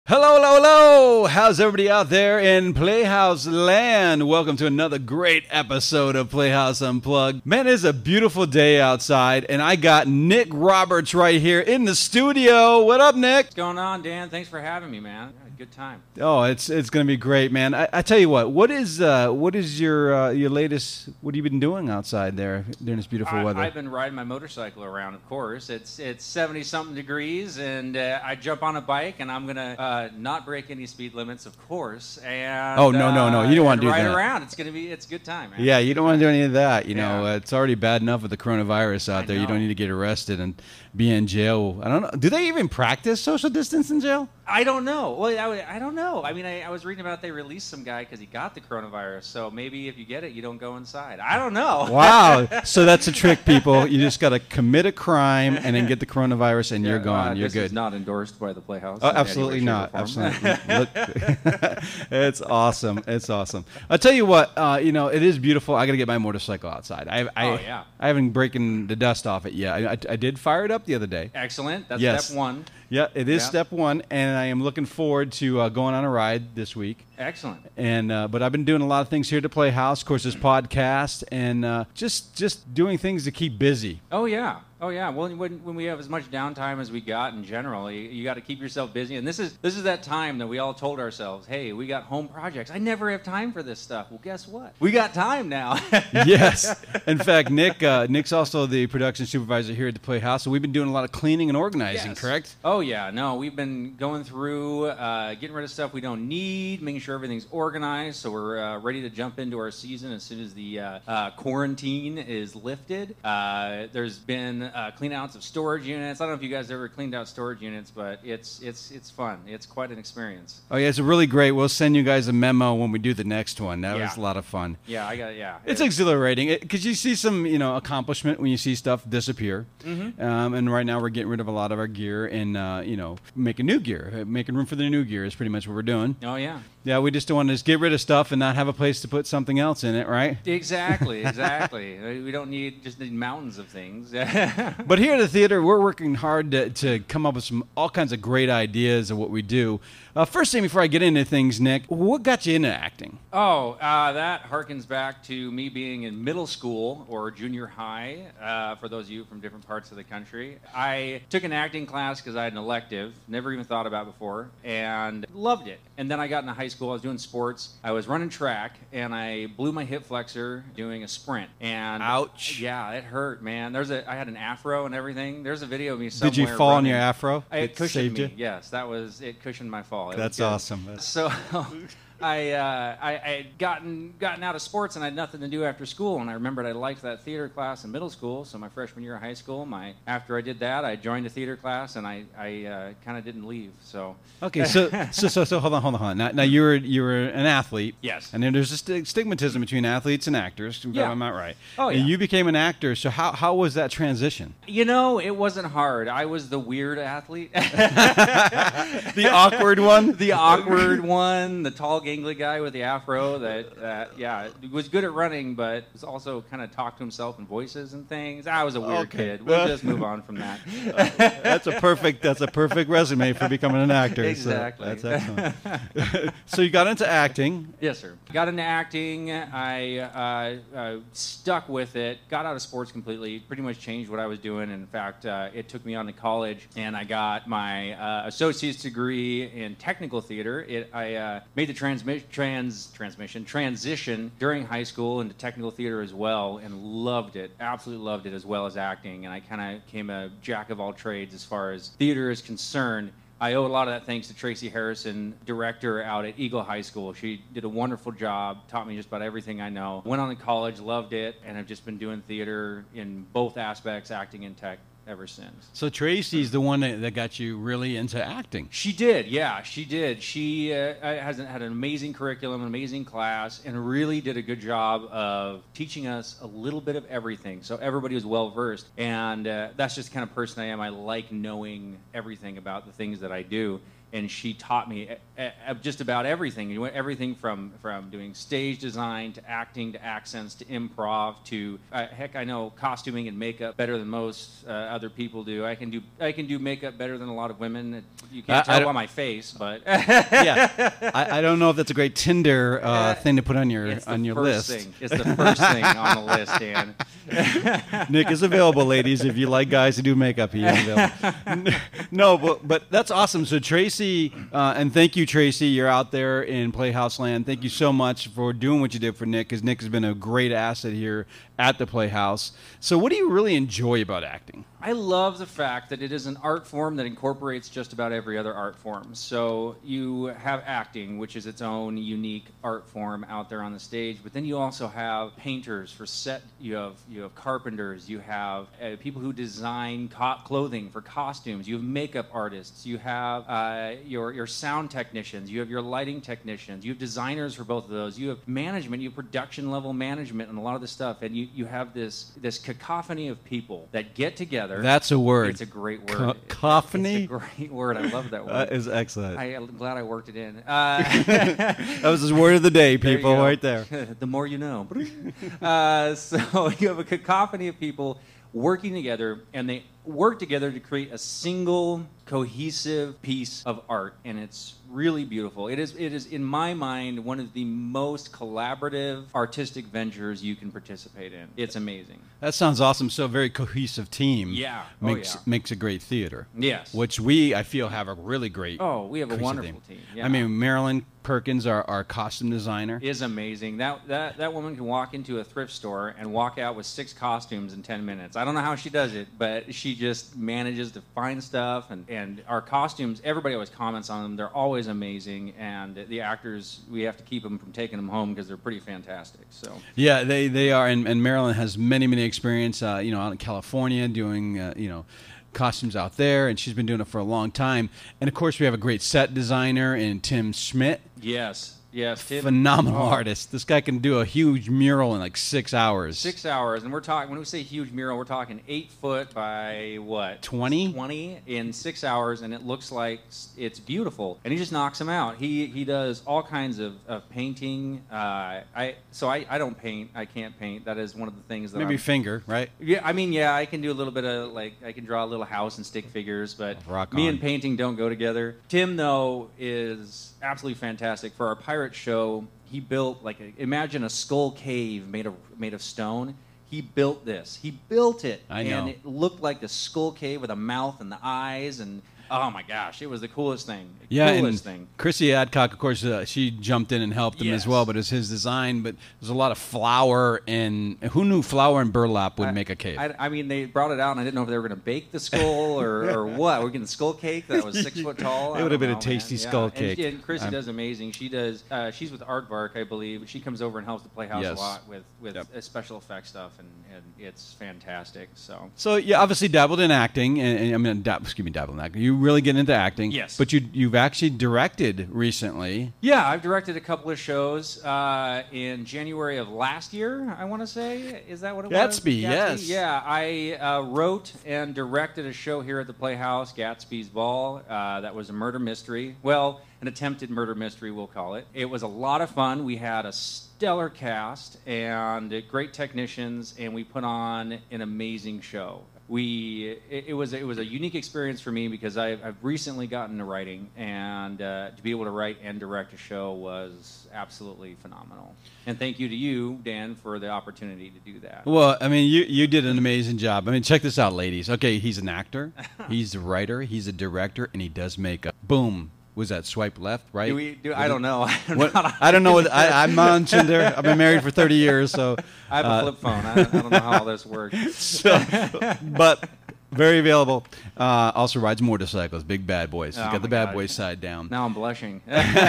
Hello, hello, hello! How's everybody out there in Playhouse Land? Welcome to another great episode of Playhouse Unplugged. Man, it is a beautiful day outside, and I got Nick Roberts right here in the studio. What up, Nick? What's going on, Dan? Thanks for having me, man. Good time. Oh, it's going to be great, man. I tell you what is your latest? What have you been doing outside there during this beautiful weather? I've been riding my motorcycle around, of course. It's 70-something degrees, and I jump on a bike, and I'm gonna not break any speed limits, of course. And oh no, you don't want to do ride that. Around. It's a good time, man. Yeah, you don't want to do any of that. You know, Yeah. it's already bad enough with the coronavirus out there. You don't need to get arrested and be in jail. I don't know. Do they even practice social distance in jail? I don't know. Well, I don't know. I mean, I was reading about they released some guy because he got the coronavirus. So maybe if you get it, you don't go inside. I don't know. Wow. So that's a trick, people. You just got to commit a crime and then get the coronavirus, and you're gone. You're this good. is not endorsed by the Playhouse. Oh, in any absolutely way, shape, not. or form. Absolutely. Look, it's awesome. It's awesome. I'll tell you what. It is beautiful. I got to get my motorcycle outside. I haven't breaking the dust off it yet. I did fire it up the other day. Excellent. That's Yes. step one. Yeah, it is Yeah. step one, and I am looking forward to going on a ride this week. Excellent. And but I've been doing a lot of things here at the Playhouse. Of course, this podcast, and just doing things to keep busy. Oh yeah. Well, when we have as much downtime as we got in general, you got to keep yourself busy. And this is that time that we all told ourselves, "Hey, we got home projects. I never have time for this stuff." Well, guess what? We got time now. Yes. In fact, Nick's also the production supervisor here at the Playhouse, so we've been doing a lot of cleaning and organizing. Yes. Correct? Oh yeah. No, we've been going through, getting rid of stuff we don't need, making sure everything's organized, so we're ready to jump into our season as soon as the quarantine is lifted. There's been clean outs of storage units. I don't know if you guys ever cleaned out storage units, but it's fun. It's quite an experience. Oh yeah, it's really great. We'll send you guys a memo when we do the next one. That was a lot of fun. Yeah, It's exhilarating because you see some, accomplishment when you see stuff disappear. Mm-hmm. And right now we're getting rid of a lot of our gear and, making new gear. Making room for the new gear is pretty much what we're doing. Oh yeah. Yeah, we just don't want to just get rid of stuff and not have a place to put something else in it, right? Exactly. We don't need mountains of things. But here at the theater, we're working hard to come up with all kinds of great ideas of what we do. First thing before I get into things, Nick, what got you into acting? Oh, that harkens back to me being in middle school or junior high, for those of you from different parts of the country. I took an acting class because I had an elective, never even thought about before, and loved it. And then I got into high school, I was doing sports, I was running track, and I blew my hip flexor doing a sprint. And ouch. Yeah, it hurt, man. I had an afro and everything. There's a video of me somewhere. Did you fall running. on your afro? It cushioned me. You? Yes, it cushioned my fall. That's awesome. So I had gotten out of sports and I had nothing to do after school, and I remembered I liked that theater class in middle school. So my freshman year of high school, after I did that, I joined a theater class, and I kind of didn't leave. So okay, so hold on. Now you were an athlete. Yes. And then there's a stigmatism between athletes and actors. Yeah. I'm not right. Oh yeah. And you became an actor. So how was that transition? It wasn't hard. I was the weird athlete. The awkward one. The awkward one. The tall, gangly guy with the afro that was good at running, but was also kind of talked to himself in voices and things. I was a weird kid. We'll just move on from that. That's a perfect resume for becoming an actor. Exactly. So that's excellent. So you got into acting. Yes, sir. Got into acting. I stuck with it. Got out of sports completely. Pretty much changed what I was doing. In fact, it took me on to college, and I got my associate's degree in technical theater. I made the transition during high school into technical theater as well, and loved it. Absolutely loved it, as well as acting. And I kind of became a jack of all trades as far as theater is concerned. I owe a lot of that thanks to Tracy Harrison, director out at Eagle High School. She did a wonderful job, taught me just about everything I know. Went on to college, loved it, and have just been doing theater in both aspects, acting and tech, ever since. So Tracy's the one that got you really into acting. She did, yeah, she did. She had an amazing curriculum, an amazing class, and really did a good job of teaching us a little bit of everything. So everybody was well versed, and that's just the kind of person I am. I like knowing everything about the things that I do. and she taught me just about everything. Everything from doing stage design to acting to accents to improv to heck, I know costuming and makeup better than most other people do. I can do makeup better than a lot of women. You can't tell by my face, but yeah, I don't know if that's a great Tinder thing to put on your list. It's the first thing on the list, Dan. Nick is available, ladies. If you like guys who do makeup, he is available. No, but that's awesome. So Tracy, and thank you, Tracy. You're out there in Playhouse Land. Thank you so much for doing what you did for Nick, because Nick has been a great asset here at the Playhouse. So what do you really enjoy about acting? I love the fact that it is an art form that incorporates just about every other art form. So you have acting, which is its own unique art form out there on the stage, but then you also have painters for set, you have carpenters, you have people who design clothing for costumes, you have makeup artists, you have your sound technicians, you have your lighting technicians, you have designers for both of those, you have management, you have production level management and a lot of this stuff, and you have this cacophony of people that get together. That's a word. It's a great word. Cacophony? It's a great word. I love that word. That is excellent. I'm glad I worked it in. That was his word of the day, people, right there. The more you know. So you have a cacophony of people working together, and they work together to create a single cohesive piece of art, and it's really beautiful. It is in my mind one of the most collaborative artistic ventures you can participate in. It's amazing. That sounds awesome. So a very cohesive team. Yeah. Makes a great theater. Yes. Which I feel have a really great. Oh, we have a wonderful team. Yeah. I mean, Marilyn Perkins, our costume designer, is amazing. That woman can walk into a thrift store and walk out with 6 costumes in 10 minutes. I don't know how she does it, but she just manages to find stuff, and our costumes, everybody always comments on them. They're always amazing, and the actors, we have to keep them from taking them home because they're pretty fantastic. So yeah, they are, and Marilyn has many experience, out in California doing costumes out there, and she's been doing it for a long time. And of course, we have a great set designer in Tim Schmidt. Yes, Tim. Phenomenal artist. This guy can do a huge mural in like 6 hours. 6 hours, and we're talking, when we say huge mural, we're talking 8 foot by what? 20? 20 in 6 hours, and it looks like it's beautiful. And he just knocks them out. He does all kinds of painting. I don't paint. I can't paint. That is one of the things that maybe finger, right? Yeah, I can do a little bit of I can draw a little house and stick figures, but me and painting don't go together. Tim, though, is absolutely fantastic. For our pirate show, he built imagine a skull cave made of stone. He built this. He built it. I know. And it looked like the skull cave with a mouth and the eyes, and oh my gosh, it was the coolest thing. Coolest thing. Chrissy Adcock, of course, she jumped in and helped him as well, but it's his design. But there's a lot of flour, and who knew flour and burlap would make a cave? I mean, they brought it out, and I didn't know if they were going to bake the skull or what. We're getting the skull cake that was 6 foot tall. It would have been a tasty skull cake. And Chrissy does amazing. She does. She's with Aardvark, I believe. She comes over and helps the Playhouse a lot with special effects stuff, and it's fantastic. So you obviously dabbled in acting, and dabbled in acting. You really get into acting. Yes. But you've actually directed recently. Yeah, I've directed a couple of shows in January of last year, I want to say. Is that what it was? Gatsby, yes. Yeah, I wrote and directed a show here at the Playhouse, Gatsby's Ball. That was a murder mystery. Well, an attempted murder mystery, we'll call it. It was a lot of fun. We had a stellar cast and great technicians, and we put on an amazing show. It was a unique experience for me because I've recently gotten into writing, and to be able to write and direct a show was absolutely phenomenal. And thank you to you, Dan, for the opportunity to do that. Well, I mean, you did an amazing job. I mean, check this out, ladies. Okay, he's an actor, he's a writer, he's a director, and he does makeup. Boom. Was that swipe left, right? I don't know. I don't know. I'm on Tinder. I've been married for 30 years, so I have a flip phone. I don't know how all this works. But very available. Also rides motorcycles, big bad boys. He's got the bad boy side down. Now I'm blushing.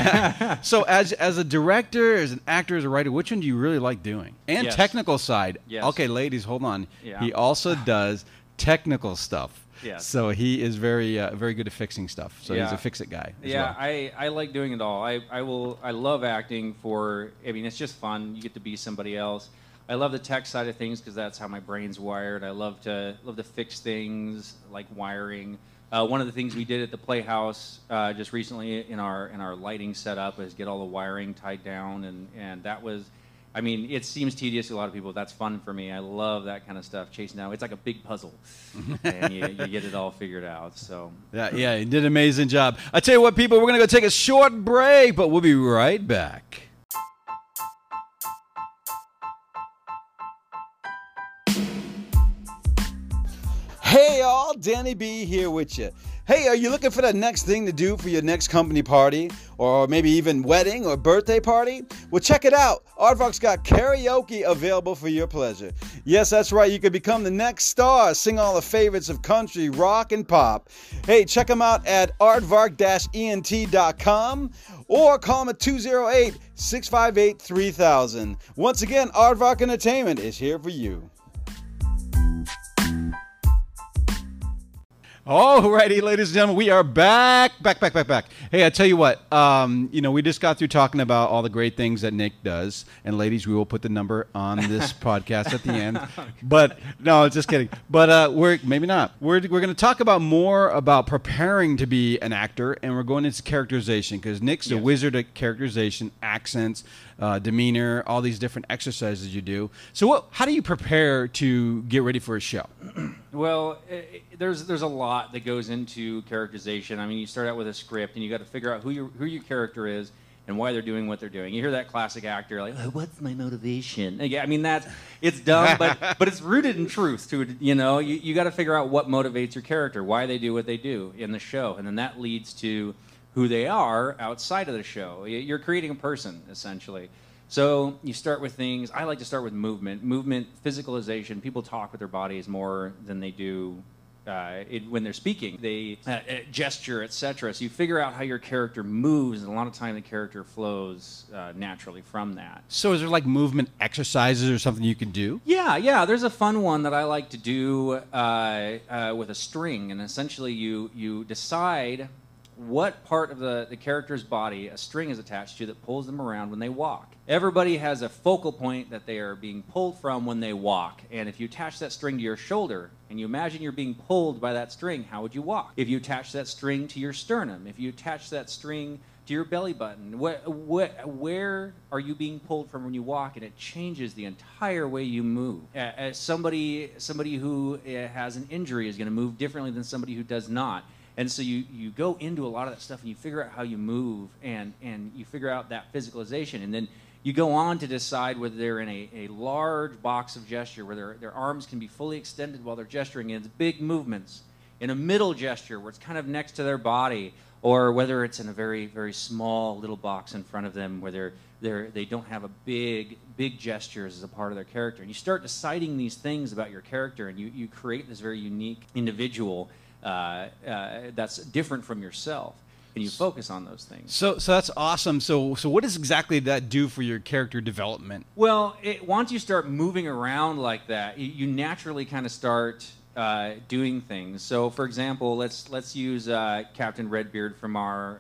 So as a director, as an actor, as a writer, which one do you really like doing? And technical side. Yes. Okay, ladies, hold on. Yeah. He also does technical stuff. Yes. So he is very good at fixing stuff. So he's a fix-it guy as well. I like doing it all. I love acting it's just fun. You get to be somebody else. I love the tech side of things because that's how my brain's wired. I love to fix things like wiring. One of the things we did at the Playhouse just recently in our lighting setup is get all the wiring tied down, and that was, I mean, it seems tedious to a lot of people. That's fun for me. I love that kind of stuff, chasing down. It's like a big puzzle, and you get it all figured out. So yeah, you did an amazing job. I tell you what, people, we're going to go take a short break, but we'll be right back. Hey y'all, Danny B here with you. Hey, are you looking for the next thing to do for your next company party, or maybe even wedding or birthday party? Well, check it out. Aardvark's got karaoke available for your pleasure. Yes, that's right. You could become the next star, sing all the favorites of country, rock, and pop. Hey, check them out at aardvark-ent.com or call them at 208-658-3000. Once again, Aardvark Entertainment is here for you. Alrighty, ladies and gentlemen, we are back. Hey, I tell you what, we just got through talking about all the great things that Nick does, and ladies, we will put the number on this podcast at the end. But no, just kidding. But we're maybe not. We're going to talk about more about preparing to be an actor, and we're going into characterization because Nick's a wizard at characterization, accents, demeanor, all these different exercises you do. So, how do you prepare to get ready for a show? Well, there's a lot that goes into characterization. I mean, you start out with a script, and you got to figure out who your character is and why they're doing what they're doing. You hear that classic actor like, oh, "What's my motivation?" Yeah, I mean it's dumb, but it's rooted in truth. You got to figure out what motivates your character, why they do what they do in the show, and then that leads to who they are outside of the show. You're creating a person essentially. So you start with things. I like to start with movement, physicalization. People talk with their bodies more than they do when they're speaking. They gesture, etc. So you figure out how your character moves, and a lot of time the character flows naturally from that. So is there like movement exercises or something you can do? Yeah. There's a fun one that I like to do with a string, and essentially you decide what part of the character's body a string is attached to that pulls them around when they walk. Everybody has a focal point that they are being pulled from when they walk. And if you attach that string to your shoulder and you imagine you're being pulled by that string, how would you walk? If you attach that string to your sternum, if you attach that string to your belly button, where are you being pulled from when you walk? And it changes the entire way you move. Somebody who has an injury is going to move differently than somebody who does not. And so you go into a lot of that stuff and you figure out how you move and you figure out that physicalization. And then you go on to decide whether they're in a large box of gesture where their arms can be fully extended while they're gesturing, and it's big movements. In a middle gesture where it's kind of next to their body, or whether it's in a very, very small little box in front of them where they don't have a big gestures as a part of their character. And you start deciding these things about your character, and you create this very unique individual that's different from yourself, and you focus on those things. So that's awesome. So what does exactly that do for your character development? Well, once you start moving around like that, you naturally kind of start doing things. So, for example, let's use Captain Redbeard from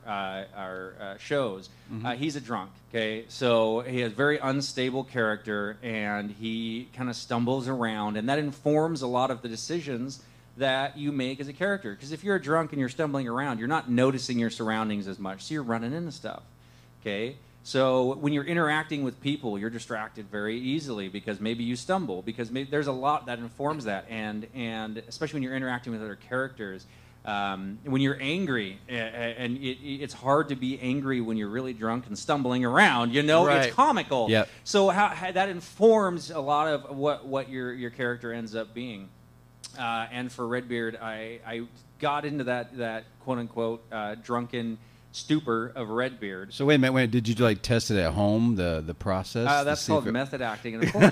our shows. Mm-hmm. He's a drunk. Okay, so he has a very unstable character, and he kind of stumbles around, and that informs a lot of the decisions that you make as a character. Because if you're a drunk and you're stumbling around, you're not noticing your surroundings as much, so you're running into stuff. Okay? So when you're interacting with people, you're distracted very easily because maybe you stumble, because there's a lot that informs that, and especially when you're interacting with other characters. When you're angry, and it's hard to be angry when you're really drunk and stumbling around, right. It's comical. Yep. So how that informs a lot of what your character ends up being. And for Redbeard, I got into that quote-unquote drunken stupor of Redbeard. So wait a minute, did you like test it at home, the process? That's called method acting, and of course.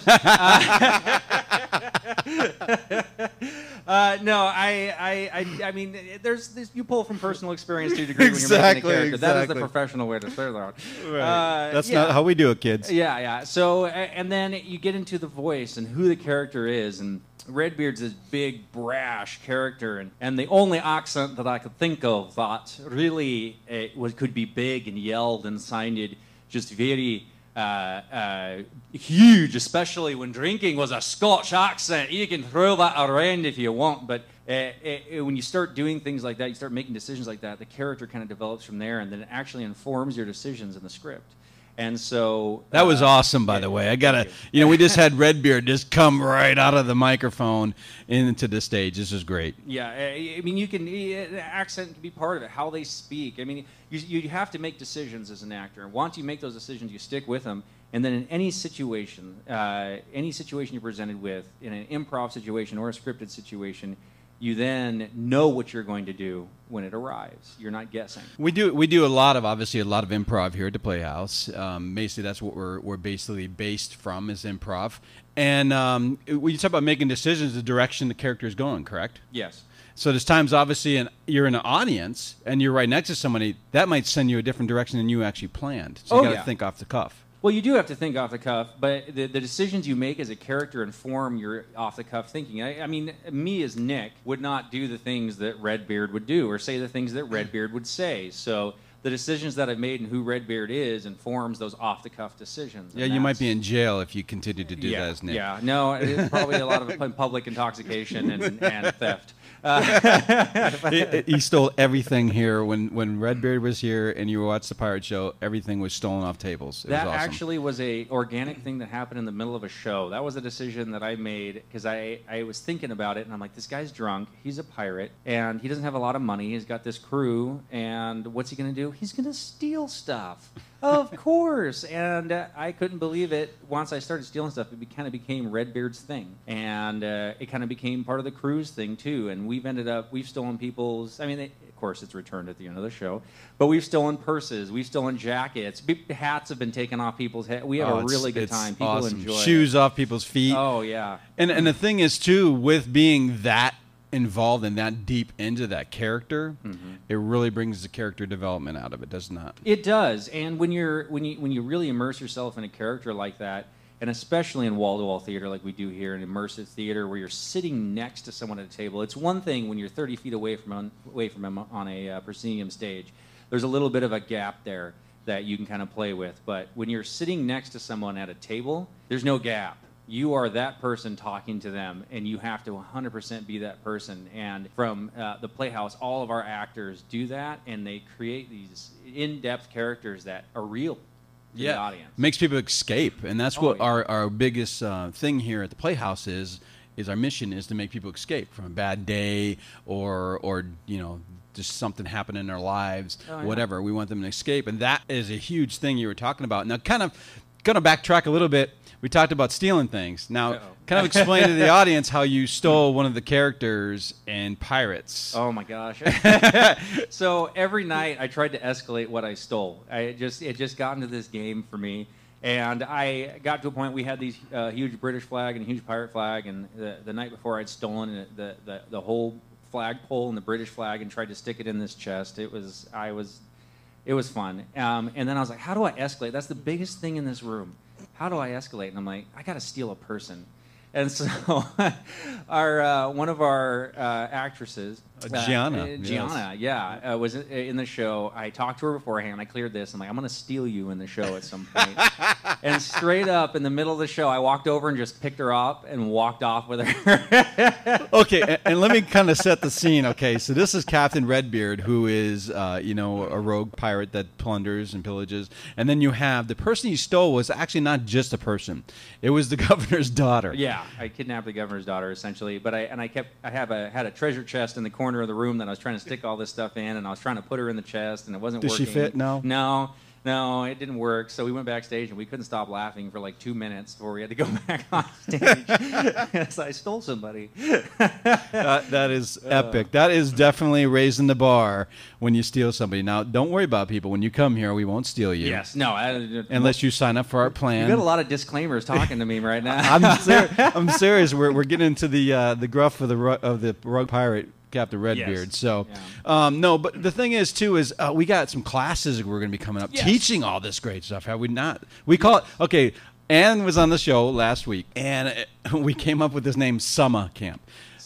No, I mean, there's you pull from personal experience to a degree when you're making a character. Exactly. That is the professional way to say that. Right. That's not how we do it, kids. Yeah. So, and then you get into the voice and who the character is, and Redbeard's this big, brash character, and the only accent that I could think of that really could be big and yelled and sounded just very huge, especially when drinking was a Scotch accent. You can throw that around if you want, but when you start doing things like that, you start making decisions like that, the character kind of develops from there, and then it actually informs your decisions in the script. And so that was awesome, by the way. I gotta, we just had Redbeard just come right out of the microphone into the stage. This is great. Yeah, I mean, the accent can be part of it. How they speak. I mean, you have to make decisions as an actor, and once you make those decisions, you stick with them. And then in any situation you're presented with, in an improv situation or a scripted situation, you then know what you're going to do when it arrives. You're not guessing. We do obviously a lot of improv here at the Playhouse. Basically, that's what we're basically based from, is improv. And when you talk about making decisions, the direction the character is going, correct? Yes. So there's times, obviously, you're in an audience and you're right next to somebody, that might send you a different direction than you actually planned. So you got to think off the cuff. Well, you do have to think off the cuff, but the decisions you make as a character inform your off-the-cuff thinking. I mean, me as Nick would not do the things that Redbeard would do or say the things that Redbeard would say. So the decisions that I've made and who Redbeard is informs those off-the-cuff decisions. Yeah, you might be in jail if you continue to do that as Nick. Yeah, no, it's probably a lot of public intoxication and theft. He stole everything here. When Redbeard was here and you watched the pirate show, everything was stolen off tables. It was awesome. Actually was a organic thing that happened in the middle of a show. That was a decision that I made because I was thinking about it, and I'm like, this guy's drunk, he's a pirate, and he doesn't have a lot of money. He's got this crew, and what's he going to do? He's going to steal stuff. Of course. And I couldn't believe it. Once I started stealing stuff, it kind of became Redbeard's thing. And it kind of became part of the crew's thing, too. And we've stolen people's, of course, it's returned at the end of the show, but we've stolen purses, we've stolen jackets, hats have been taken off people's heads. We have a really good time. People awesome. Enjoy Shoes it. off people's feet. Oh, yeah. And the thing is, too, with being that involved and that deep into that character, it really brings the character development out of it, does not? It does. And when you really immerse yourself in a character like that, and especially in wall-to-wall theater like we do here, in immersive theater where you're sitting next to someone at a table, it's one thing when you're 30 feet away from them on a proscenium stage. There's a little bit of a gap there that you can kind of play with. But when you're sitting next to someone at a table, there's no gap. You are that person talking to them, and you have to 100% be that person. And from the Playhouse, all of our actors do that, and they create these in-depth characters that are real to the audience. Makes people escape, and that's what our biggest thing here at the Playhouse is our mission is to make people escape from a bad day or just something happened in their lives, whatever. We want them to escape, and that is a huge thing you were talking about. Now, kind of going to backtrack a little bit. We talked about stealing things. Now, kind of explain to the audience how you stole one of the characters in Pirates. Oh, my gosh. So every night I tried to escalate what I stole. It just got into this game for me. And I got to a point we had these huge British flag and a huge pirate flag. And the night before I'd stolen the whole flagpole and the British flag and tried to stick it in this chest. It was fun. And then I was like, how do I escalate? That's the biggest thing in this room. How do I escalate? And I'm like, I got to steal a person. And so one of our actresses, Gianna, was in the show. I talked to her beforehand. I cleared this. I'm like, I'm going to steal you in the show at some point. And straight up in the middle of the show, I walked over and just picked her up and walked off with her. Okay, and let me kind of set the scene. Okay, so this is Captain Redbeard, who is a rogue pirate that plunders and pillages. And then you have the person you stole was actually not just a person; it was the governor's daughter. Yeah, I kidnapped the governor's daughter essentially. But I had a treasure chest in the corner of the room that I was trying to stick all this stuff in, and I was trying to put her in the chest, and it wasn't working. Does she fit? No, it didn't work. So we went backstage, and we couldn't stop laughing for like 2 minutes before we had to go back on stage. Yes, I stole somebody. That is epic. That is definitely raising the bar when you steal somebody. Now, don't worry about people. When you come here, we won't steal you. Yes, no. Unless you sign up for our plan. You got a lot of disclaimers talking to me right now. I'm serious. We're getting into the gruff of the rogue pirate, Captain Redbeard. Yes. So, no, but the thing is, too, is we got some classes we're going to be coming up teaching all this great stuff. Have we not? We call it, Ann was on the show last week, and we came up with this name, Summer Camp.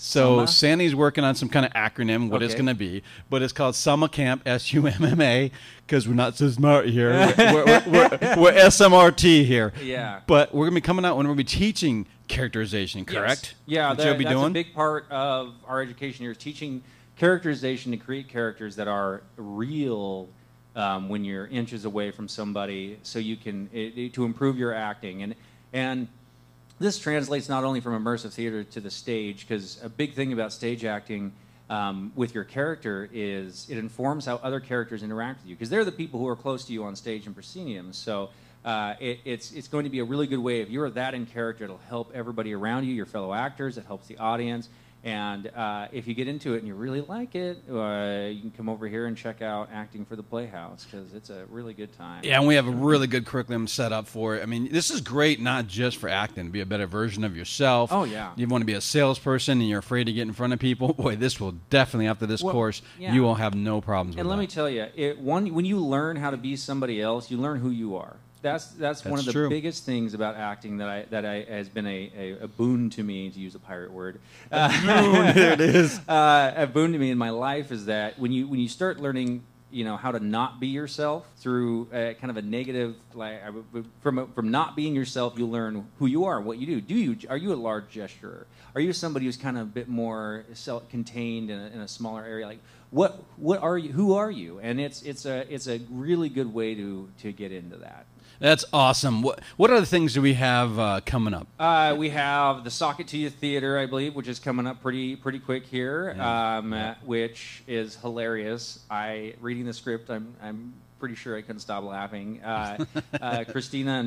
So Summa? Sandy's working on some kind of acronym, what it's Okay. going to be, but it's called Summa Camp, SUMMA, because we're not so smart here. We're SMRT here. Yeah. But we're going to be coming out when we'll be teaching characterization, correct? Yes. Yeah, That's what you'll be that's doing? a big part of our education here is teaching characterization to create characters that are real when you're inches away from somebody, so you can to improve your acting. And this translates not only from immersive theater to the stage, because a big thing about stage acting with your character is it informs how other characters interact with you, because they're the people who are close to you on stage and proscenium. So it's going to be a really good way. If you're that in character, it'll help everybody around you, your fellow actors. It helps the audience. And if you get into it and you really like it, you can come over here and check out Acting for the Playhouse, because it's a really good time. Yeah, and we have a really good curriculum set up for it. I mean, this is great not just for acting, to be a better version of yourself. Oh, yeah. You want to be a salesperson and you're afraid to get in front of people. Boy, this will definitely, after this course, yeah. you will have no problems And with let me that. tell you, when you learn how to be somebody else, you learn who you are. That's one of the true. biggest things about acting that has been a boon to me, to use a pirate word. There it is. A boon to me in my life is that when you start learning, how to not be yourself through kind of a negative, from not being yourself, you learn who you are, what you do. Are you a large gesturer? Are you somebody who's kind of a bit more self-contained in a smaller area? Like what are you? Who are you? And it's a really good way to get into that. That's awesome. What other things do we have coming up? We have the Socket to You Theater, I believe, which is coming up pretty quick here, which is hilarious. Reading the script, I'm pretty sure I couldn't stop laughing. Christina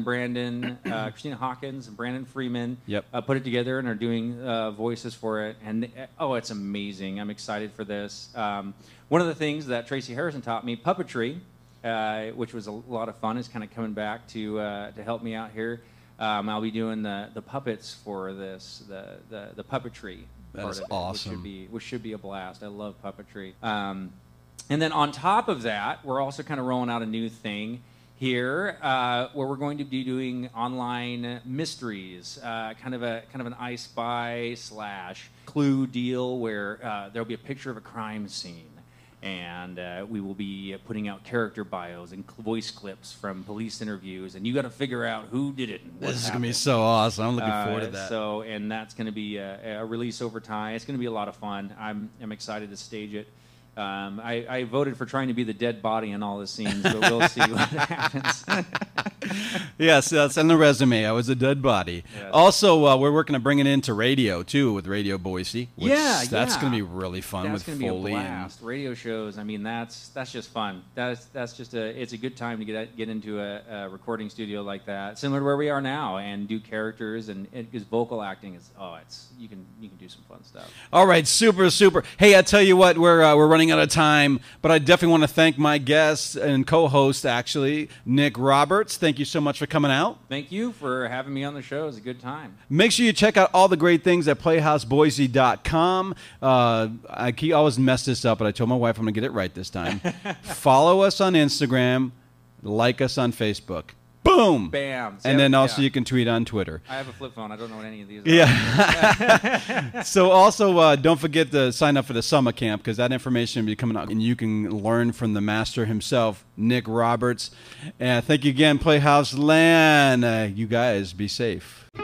Hawkins and Brandon Freeman put it together and are doing voices for it, and it's amazing. I'm excited for this. One of the things that Tracy Harrison taught me, puppetry. Which was a lot of fun, is kind of coming back to help me out here. I'll be doing the puppets for this, the puppetry. That is awesome. Which should be a blast. I love puppetry. And then on top of that, we're also kind of rolling out a new thing here, where we're going to be doing online mysteries, kind of an I Spy / Clue deal, where there'll be a picture of a crime scene. And we will be putting out character bios and voice clips from police interviews, and you got to figure out who did it and what This is happened. going to be so awesome. I'm looking forward to that. And that's going to be a release over time. It's going to be a lot of fun. I'm excited to stage it. I voted for trying to be the dead body in all the scenes, but we'll see what happens. Yes, that's on the resume. I was a dead body. Yes. Also, we're working to bring it into radio, too, with Radio Boise. That's yeah. going to be really fun That's with going to be a Foley. blast. Radio shows, I mean, that's just fun. That's just it's a good time to get into a recording studio like that, similar to where we are now, and do characters, and because vocal acting is you can do some fun stuff. All right, super. Hey, I tell you what, we're running out of time, but I definitely want to thank my guest and co-host, actually, Nick Roberts. Thank you so much for coming out. Thank you for having me on the show. It was a good time. Make sure you check out all the great things at PlayhouseBoise.com. I always mess this up, but I told my wife I'm going to get it right this time. Follow us on Instagram. Like us on Facebook. Boom! Bam. And then also you can tweet on Twitter. I have a flip phone. I don't know what any of these are. Yeah. So also, don't forget to sign up for the summer camp, because that information will be coming out, and you can learn from the master himself, Nick Roberts. And thank you again, Playhouse Land. You guys be safe.